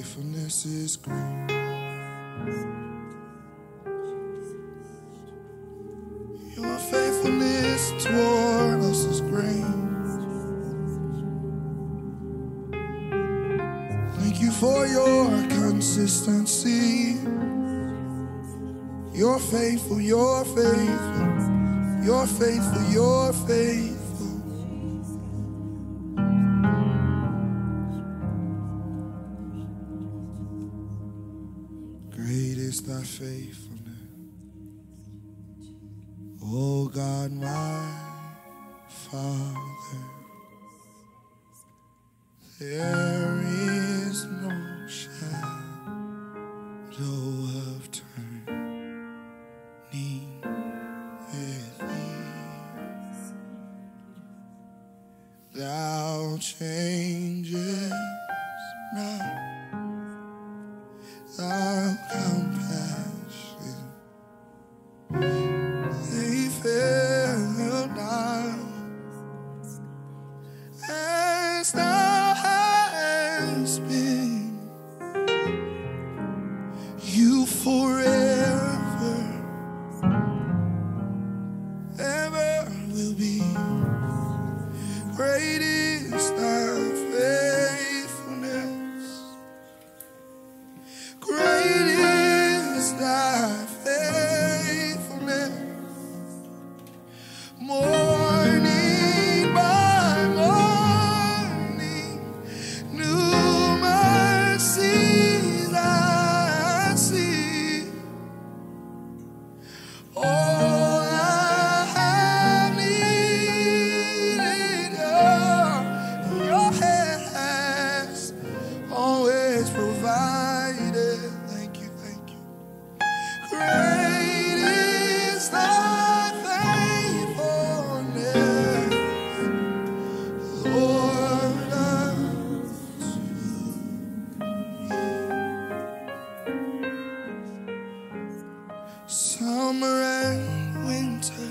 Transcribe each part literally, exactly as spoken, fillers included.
faithfulness is great. Your faithfulness toward us is great. Thank you for your consistency. You're faithful, you're faithful, you're faithful, you're faithful. Great is thy faithfulness, oh God, my Father. There is no shadow of turning with thee. Thou changest not, thy compassion, they fail not. As thou hast been, you forever, ever will be. Great is thy faithfulness. Great is thy faithfulness. Morning by morning, new mercies I see. All I have needed, your, your hand has always provided. Thank you, thank you. Great is thy faithfulness, Lord, unto me. Summer and winter,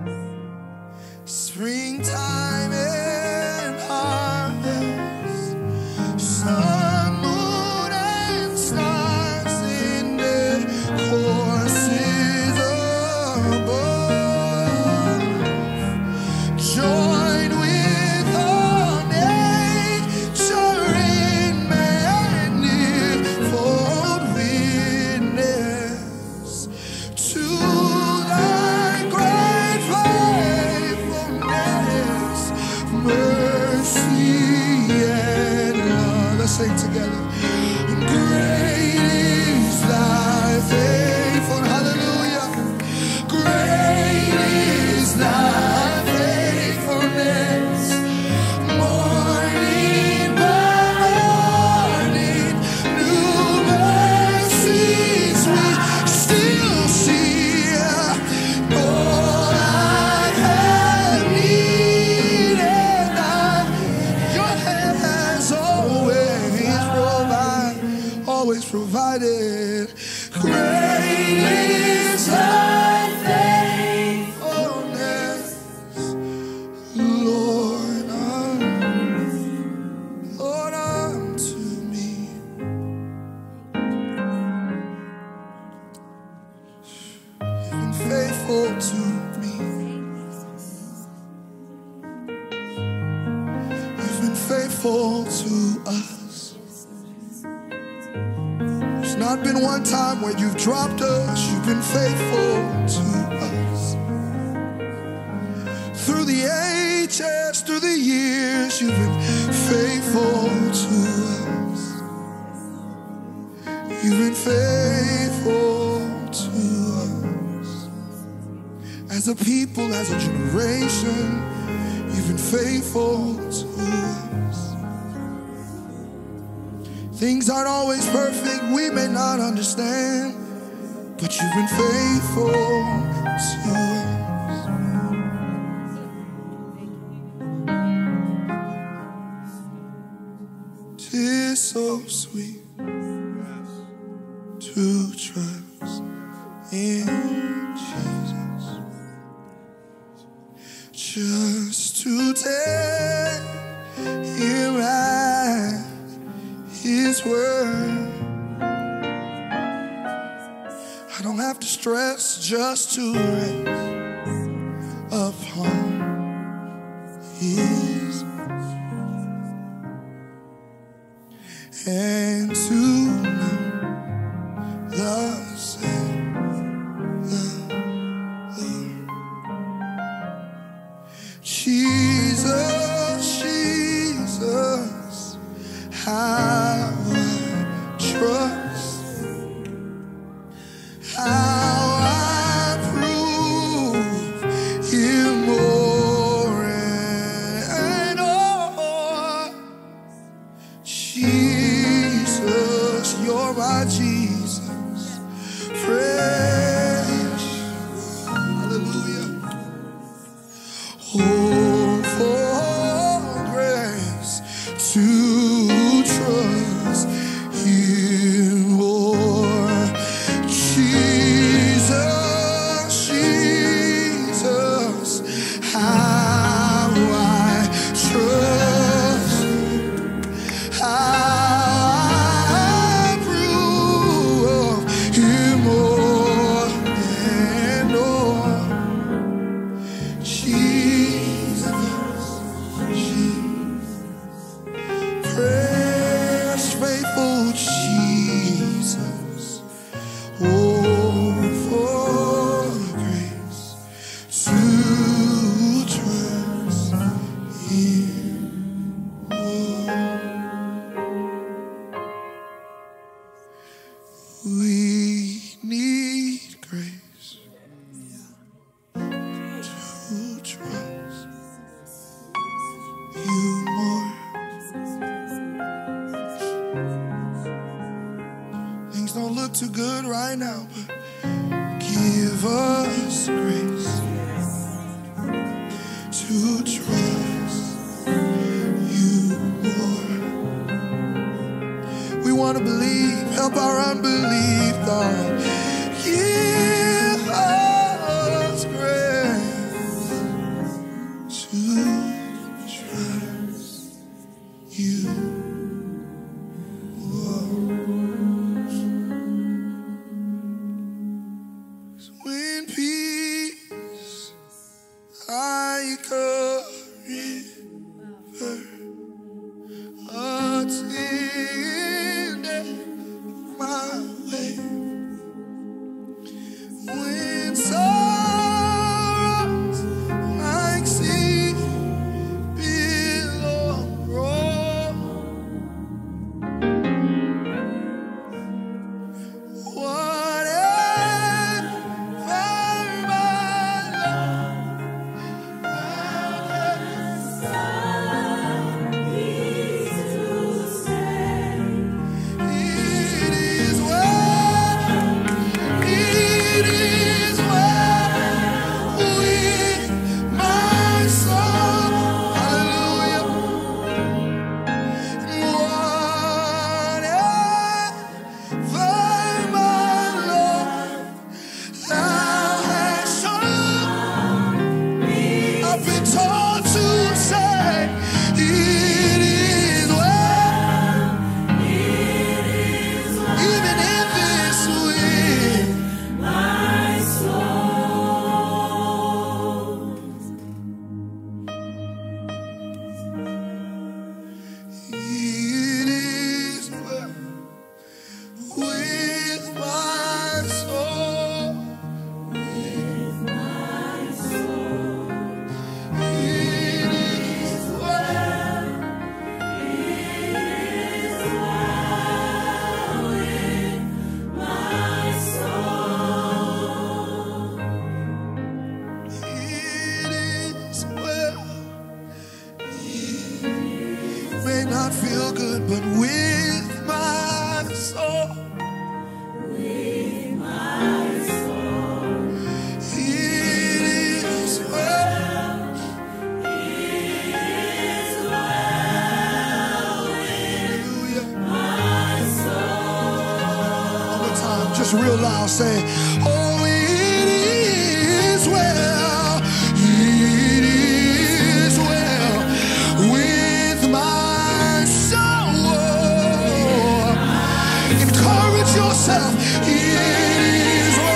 springtime and harvest, sun, moon, and stars in their courses above, join with all nature in manifold witness to thy great faithfulness, mercy and love. Let's sing together. Great is thy faithfulness. Hallelujah. Great is thy faithfulness. Morning by morning, new mercies we still see. All I have needed, your hand has always provided, always provided. Great is thy faithfulness, Lord, un- Lord, unto me. You've been faithful to me. You've been faithful to us. There's not been one time where you've dropped us. You've been faithful to us. Through the ages, through the years, you've been faithful to us. You've been faithful to us. As a people, as a generation, you've been faithful to us. Things aren't always perfect, we may not understand, but you've been faithful to us. 'Tis so sweet to trust in Jesus, just to take Him at His word. I don't have to stress just to rest upon His and to know thus saith the Lord. Jesus, Jesus, how I trust, how I prove Him more and more. Jesus, you're my Jesus, fresh, hallelujah. Oh, for grace to trust Him more. Jesus, Jesus, how I trust, how I prove Him more and more. Jesus, precious, faithful Jesus. Oh, for grace to trust Him more. We need grace to trust You more. Things don't look too good right now, but give us grace to trust You more. We want to believe, help our unbelief, God. Give us grace to trust You more. When peace like a river attended my way, when sorrows like sea billow roll, whatever my it is well, it is well with my soul. Hallelujah. Whatever my Lord thou hast shown, I've been taught to say, it is well, even in this wind. It is well with my soul. It is well. It is well. It may not feel good, but with my soul. It is well. Hallelujah. One more time, just real loud, say, oh, it is well. It is well with my soul. Encourage yourself. It is well.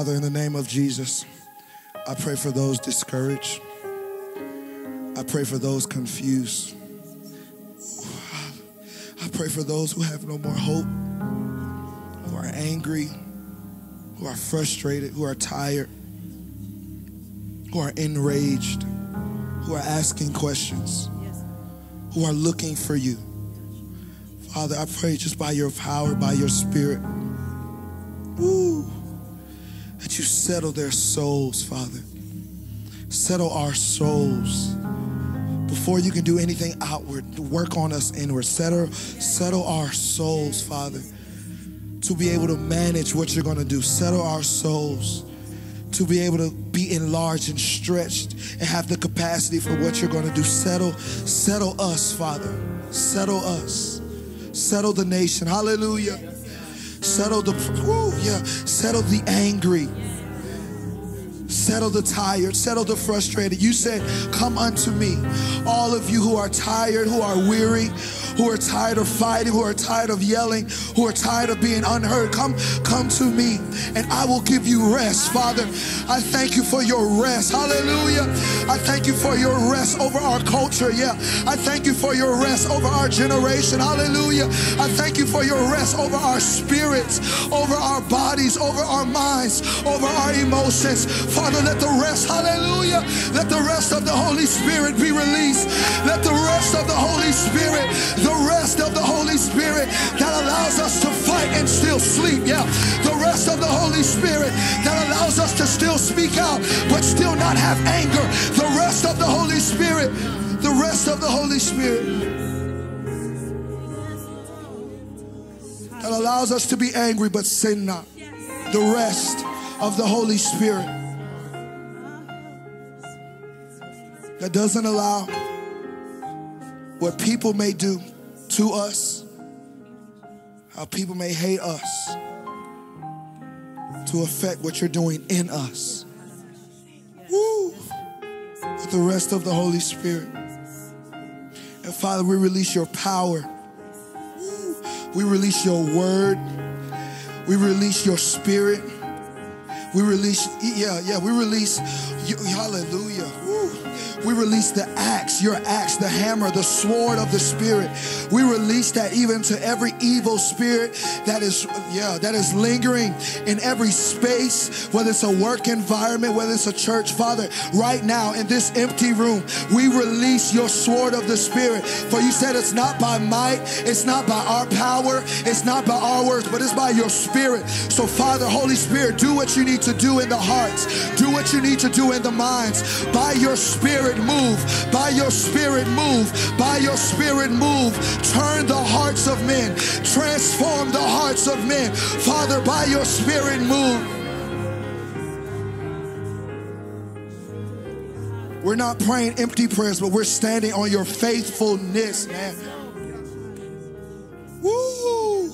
Father, in the name of Jesus, I pray for those discouraged. I pray for those confused. I pray for those who have no more hope, who are angry, who are frustrated, who are tired, who are enraged, who are asking questions, who are looking for you. Father, I pray just by your power, by your spirit, woo, that you settle their souls, Father. Settle our souls. Before you can do anything outward, work on us inward. Settle, settle our souls, Father, to be able to manage what you're going to do. Settle our souls to be able to be enlarged and stretched and have the capacity for what you're going to do. Settle, settle us, Father. Settle us. Settle the nation. Hallelujah. Settle the, woo, yeah. Settle the angry. Settle the tired, settle the frustrated. You said, come unto me, all of you who are tired, who are weary, who are tired of fighting, who are tired of yelling, who are tired of being unheard. Come, come to me and I will give you rest. Father, I thank you for your rest. Hallelujah. I thank you for your rest over our culture. Yeah. I thank you for your rest over our generation. Hallelujah. I thank you for your rest over our spirits, over our bodies, over our minds, over our emotions. Father, let the rest, hallelujah, let the rest of the Holy Spirit be released. Let the rest of the Holy Spirit, the rest of the Holy Spirit that allows us to fight and still sleep. Yeah, the rest of the Holy Spirit that allows us to still speak out but still not have anger. The rest of the Holy Spirit, the rest of the Holy Spirit that allows us to be angry but sin not. The rest of the Holy Spirit that doesn't allow what people may do to us, how people may hate us, to affect what you're doing in us. Woo! With the rest of the Holy Spirit. And Father, we release your power. Woo! We release your word. We release your spirit. We release, yeah, yeah, we release, hallelujah. Woo! We release the axe, your axe, the hammer, the sword of the Spirit. We release that even to every evil spirit that is, yeah, that is lingering in every space, whether it's a work environment, whether it's a church. Father, right now in this empty room, we release your sword of the Spirit. For you said it's not by might, it's not by our power, it's not by our words, but it's by your Spirit. So Father, Holy Spirit, do what you need to do in the hearts. Do what you need to do in the minds. By your Spirit, move. By your Spirit, move. By your Spirit, move. Turn the hearts of men. Transform the hearts of men. Father, by your Spirit, move. We're not praying empty prayers, but we're standing on your faithfulness, man. Woo!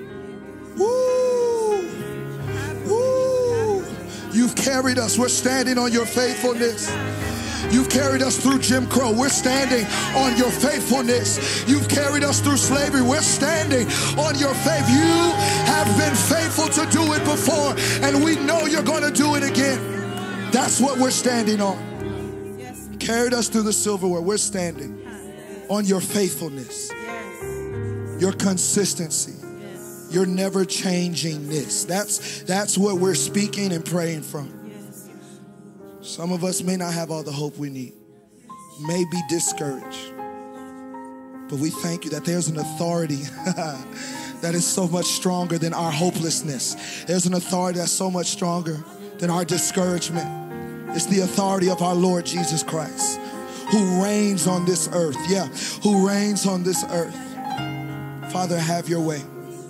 Woo! Woo! You've carried us. We're standing on your faithfulness. You've carried us through Jim Crow. We're standing on your faithfulness. You've carried us through slavery. We're standing on your faith. You have been faithful to do it before, and we know you're going to do it again. That's what we're standing on. Yes. Carried us through the silverware. We're standing on your faithfulness, yes. Your consistency, yes. Your never changingness. That's, that's what we're speaking and praying from. Some of us may not have all the hope we need, may be discouraged, but we thank you that there's an authority that is so much stronger than our hopelessness. There's an authority that's so much stronger than our discouragement. It's the authority of our Lord Jesus Christ, who reigns on this earth. Yeah, who reigns on this earth. Father, have your way.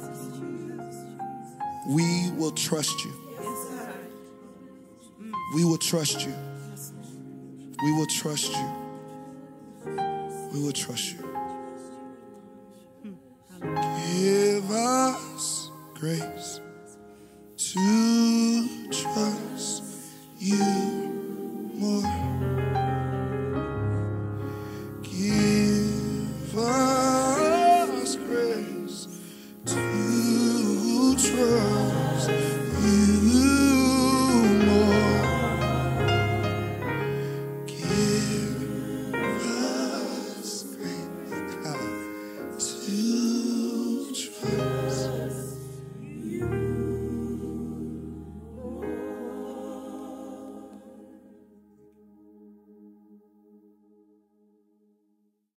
We will trust you. We will trust you. We will trust you. We will trust you. Give us grace.